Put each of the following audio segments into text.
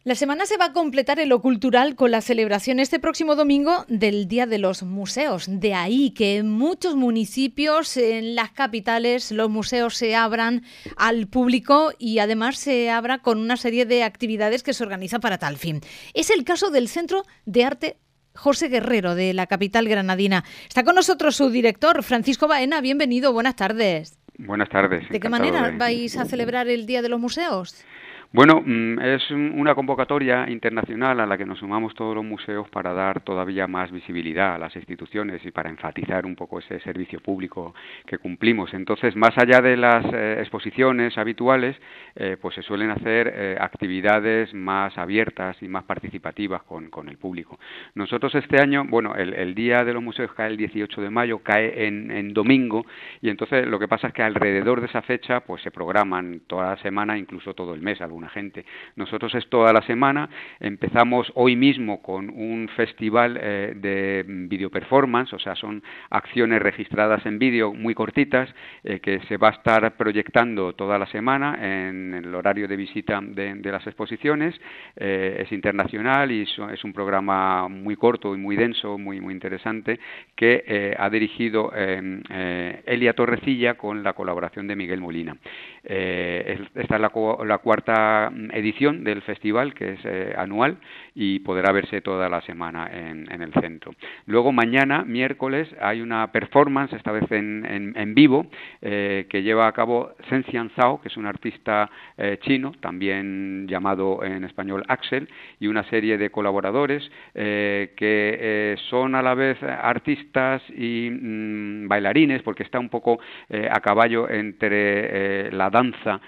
La semana se va a completar en lo cultural con la celebración este próximo domingo del Día de los Museos. De ahí que en muchos municipios, en las capitales, los museos se abran al público y además se abra con una serie de actividades que se organiza para tal fin. Es el caso del Centro de Arte José Guerrero de la capital granadina. Está con nosotros su director, Francisco Baena. Bienvenido, buenas tardes. Buenas tardes. ¿De qué manera vais a celebrar el Día de los Museos? Bueno, es una convocatoria internacional a la que nos sumamos todos los museos para dar todavía más visibilidad a las instituciones y para enfatizar un poco ese servicio público que cumplimos. Entonces, más allá de las exposiciones habituales, pues se suelen hacer actividades más abiertas y más participativas con el público. Nosotros este año, bueno, el Día de los Museos cae el 18 de mayo, cae en domingo, y entonces lo que pasa es que alrededor de esa fecha pues se programan toda la semana, incluso todo el mes, una gente. Nosotros es toda la semana. Empezamos hoy mismo con un festival de video performance, o sea, son acciones registradas en vídeo muy cortitas que se va a estar proyectando toda la semana en el horario de visita de las exposiciones. Es internacional y es un programa muy corto y muy denso, muy interesante, que ha dirigido Elia Torrecilla con la colaboración de Miguel Molina. Esta es la cuarta edición del festival, que es anual, y podrá verse toda la semana en el centro. Luego mañana, miércoles, hay una performance, esta vez en vivo, que lleva a cabo Zhen Xianzhao, que es un artista chino, también llamado en español Axel, y una serie de colaboradores que son a la vez artistas y bailarines, porque está un poco a caballo entre la danza,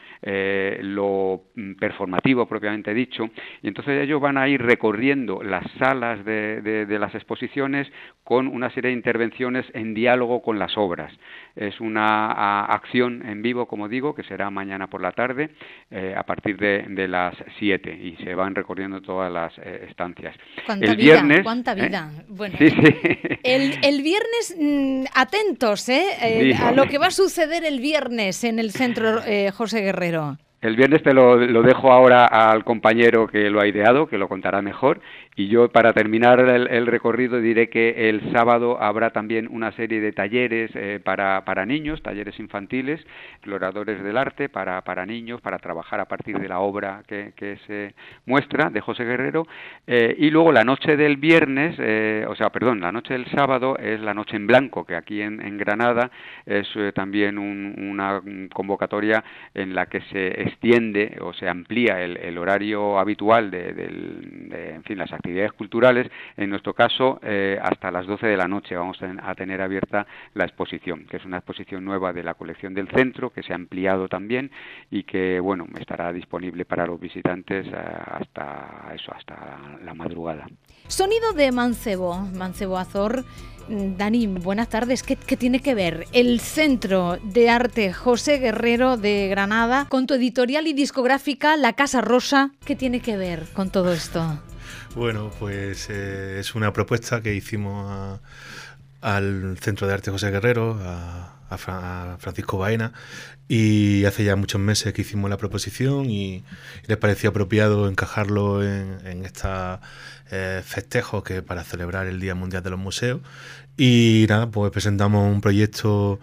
lo performativo propiamente dicho, y entonces ellos van a ir recorriendo las salas de las exposiciones con una serie de intervenciones en diálogo con las obras. Es una acción en vivo, como digo, que será mañana por la tarde a partir de las 7 y se van recorriendo todas las estancias. ¿Cuánta vida? ¿Cuánta vida? Bueno, sí. El viernes, atentos Sí. a lo que va a suceder el viernes en el Centro José Guerrero. El viernes te lo dejo ahora al compañero que lo ha ideado, que lo contará mejor, y yo para terminar el recorrido diré que el sábado habrá también una serie de talleres para niños, talleres infantiles, exploradores del arte para niños, para trabajar a partir de la obra que se muestra de José Guerrero, y luego la noche del viernes, la noche del sábado es la noche en blanco, que aquí en Granada es también una convocatoria en la que se extiende o se amplía el horario habitual de las actividades culturales. En nuestro caso, hasta las 12 de la noche vamos a tener abierta la exposición, que es una exposición nueva de la colección del centro, que se ha ampliado también y que, bueno, estará disponible para los visitantes hasta la madrugada. Sonido de Mancebo Azor. Dani, buenas tardes. ¿Qué tiene que ver el Centro de Arte José Guerrero de Granada con tu editorial y discográfica La Casa Rosa? ¿Qué tiene que ver con todo esto? Bueno, pues es una propuesta que hicimos al Centro de Arte José Guerrero, a Francisco Baena, y hace ya muchos meses que hicimos la proposición y les pareció apropiado encajarlo en estos festejos que para celebrar el Día Mundial de los Museos. Y nada, pues presentamos un proyecto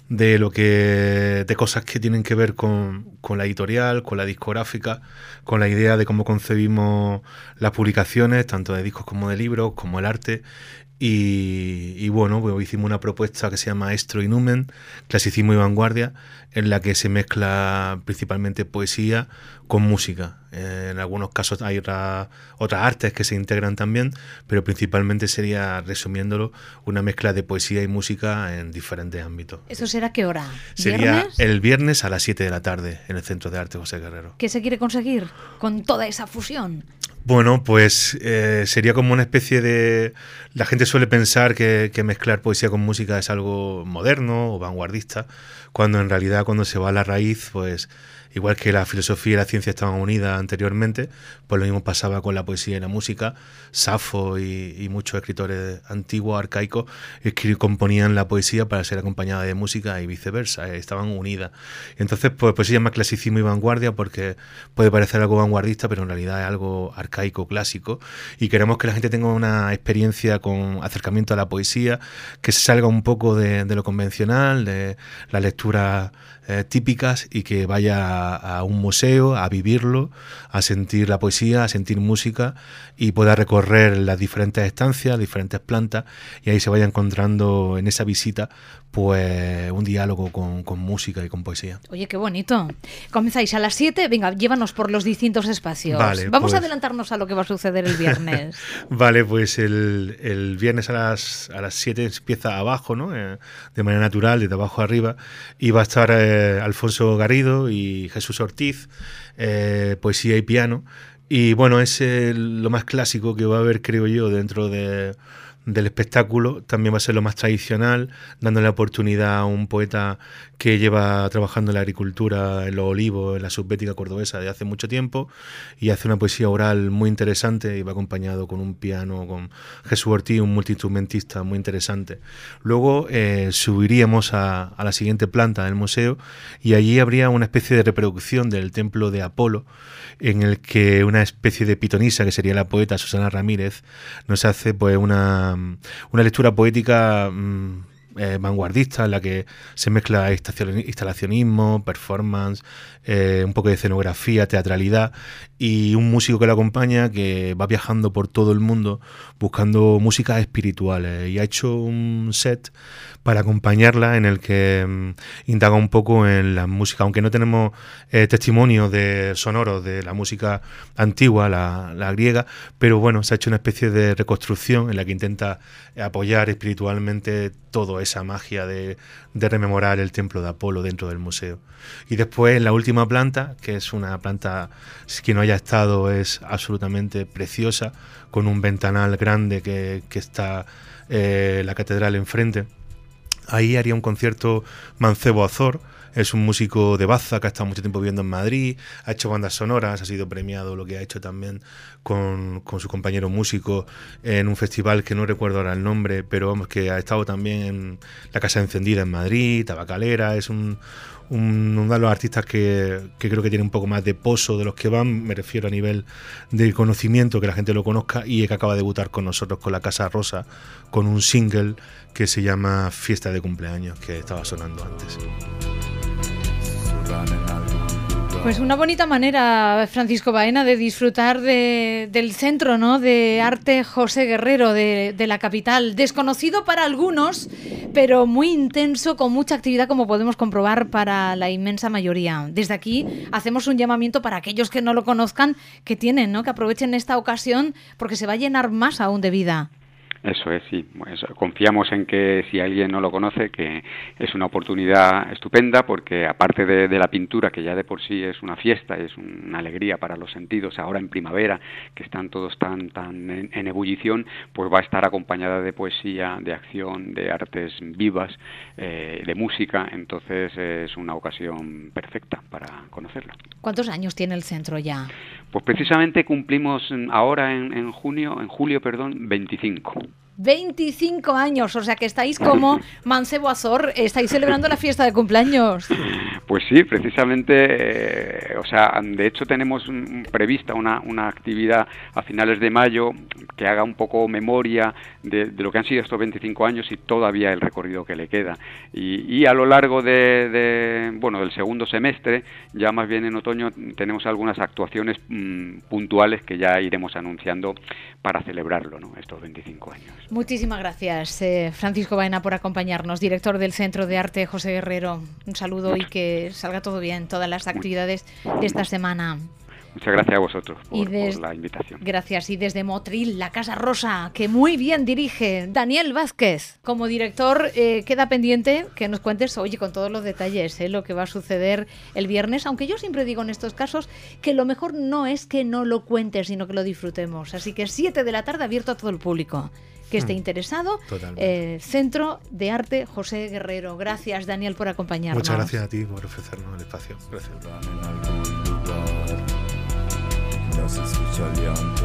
de cosas que tienen que ver con la editorial, con la discográfica, con la idea de cómo concebimos las publicaciones, tanto de discos como de libros, como el arte. Y bueno, pues hicimos una propuesta que se llama Estro y Numen, clasicismo y vanguardia, en la que se mezcla principalmente poesía con música. En algunos casos hay otras artes que se integran también, pero principalmente sería, resumiéndolo, una mezcla de poesía y música en diferentes ámbitos. ¿Eso será qué hora? Sería ¿Viernes? El viernes a las 7 de la tarde en el Centro de Arte José Guerrero. ¿Qué se quiere conseguir con toda esa fusión? Bueno, pues sería como una especie de... La gente suele pensar que mezclar poesía con música es algo moderno o vanguardista, cuando en realidad cuando se va a la raíz, pues igual que la filosofía y la ciencia estaban unidas anteriormente, pues lo mismo pasaba con la poesía y la música. Safo y muchos escritores antiguos, arcaicos, componían la poesía para ser acompañada de música y viceversa, estaban unidas. Entonces, pues se llama clasicismo y vanguardia porque puede parecer algo vanguardista, pero en realidad es algo arcaico, clásico, y queremos que la gente tenga una experiencia con acercamiento a la poesía, que se salga un poco de lo convencional, de las lecturas típicas, y que vaya a un museo a vivirlo, a sentir la poesía, a sentir música, y pueda recorrer las diferentes estancias, diferentes plantas, y ahí se vaya encontrando en esa visita pues un diálogo con música y con poesía. Oye, qué bonito. Comenzáis a las 7, venga, llévanos por los distintos espacios. Vale, Vamos pues a adelantarnos a lo que va a suceder el viernes. Vale, pues el viernes a las 7 empieza abajo, ¿no? De manera natural, desde abajo arriba, y va a estar Alfonso Garrido y Jesús Ortiz, poesía y piano. Y bueno, es lo más clásico que va a haber, creo yo, dentro del espectáculo. También va a ser lo más tradicional, dándole la oportunidad a un poeta que lleva trabajando en la agricultura, en los olivos, en la subbética cordobesa de hace mucho tiempo, y hace una poesía oral muy interesante, y va acompañado con un piano, con Jesús Ortiz, un multiinstrumentista muy interesante. Luego subiríamos a la siguiente planta del museo, y allí habría una especie de reproducción del templo de Apolo, en el que una especie de pitonisa, que sería la poeta Susana Ramírez, nos hace pues una lectura poética vanguardista, en la que se mezcla instalacionismo, performance, un poco de escenografía, teatralidad, y un músico que la acompaña, que va viajando por todo el mundo buscando músicas espirituales, y ha hecho un set para acompañarla en el que indaga un poco en la música, aunque no tenemos testimonios sonoros de la música antigua, la griega, pero bueno, se ha hecho una especie de reconstrucción en la que intenta apoyar espiritualmente toda esa magia de rememorar el templo de Apolo dentro del museo. Y después, en la última planta, que es una planta, quien no haya estado, es absolutamente preciosa, con un ventanal grande que está la catedral enfrente. Ahí haría un concierto Mancebo Azor. Es un músico de Baza que ha estado mucho tiempo viviendo en Madrid, ha hecho bandas sonoras, ha sido premiado lo que ha hecho también con su compañero músico en un festival que no recuerdo ahora el nombre, pero vamos, que ha estado también en la Casa Encendida en Madrid, Tabacalera. Es uno de los artistas que creo que tiene un poco más de pozo de los que van, me refiero a nivel de conocimiento, que la gente lo conozca, y que acaba de debutar con nosotros con la Casa Rosa, con un single que se llama Fiesta de Cumpleaños, que estaba sonando antes. Pues una bonita manera, Francisco Baena, de disfrutar del centro, ¿no?, de arte José Guerrero de la capital. Desconocido para algunos, pero muy intenso, con mucha actividad, como podemos comprobar, para la inmensa mayoría. Desde aquí hacemos un llamamiento para aquellos que no lo conozcan, que tienen, ¿no?, que aprovechen esta ocasión, porque se va a llenar más aún de vida. Eso es, sí. Pues confiamos en que si alguien no lo conoce, que es una oportunidad estupenda, porque aparte de la pintura, que ya de por sí es una fiesta, es una alegría para los sentidos, ahora en primavera, que están todos tan en ebullición, pues va a estar acompañada de poesía, de acción, de artes vivas, de música. Entonces es una ocasión perfecta para conocerla. ¿Cuántos años tiene el centro ya? Pues precisamente cumplimos ahora en julio, 25. 25 años, o sea que estáis como Mancebo Azor, estáis celebrando la fiesta de cumpleaños. Pues sí, precisamente, de hecho tenemos prevista una actividad a finales de mayo que haga un poco memoria de lo que han sido estos 25 años y todavía el recorrido que le queda. Y a lo largo del segundo semestre, ya más bien en otoño, tenemos algunas actuaciones puntuales que ya iremos anunciando para celebrarlo, ¿no?, estos 25 años. Muchísimas gracias, Francisco Baena, por acompañarnos, director del Centro de Arte José Guerrero. Un saludo y que salga todo bien, todas las actividades de esta semana. Muchas gracias a vosotros por la invitación. Gracias. Y desde Motril, la Casa Rosa, que muy bien dirige Daniel Vázquez. Como director, queda pendiente que nos cuentes, oye, con todos los detalles, lo que va a suceder el viernes, aunque yo siempre digo en estos casos que lo mejor no es que no lo cuentes, sino que lo disfrutemos. Así que 7 de la tarde, abierto a todo el público. que esté interesado. Centro de Arte José Guerrero. Gracias, Daniel, por acompañarnos. Muchas gracias a ti por ofrecernos el espacio. Gracias.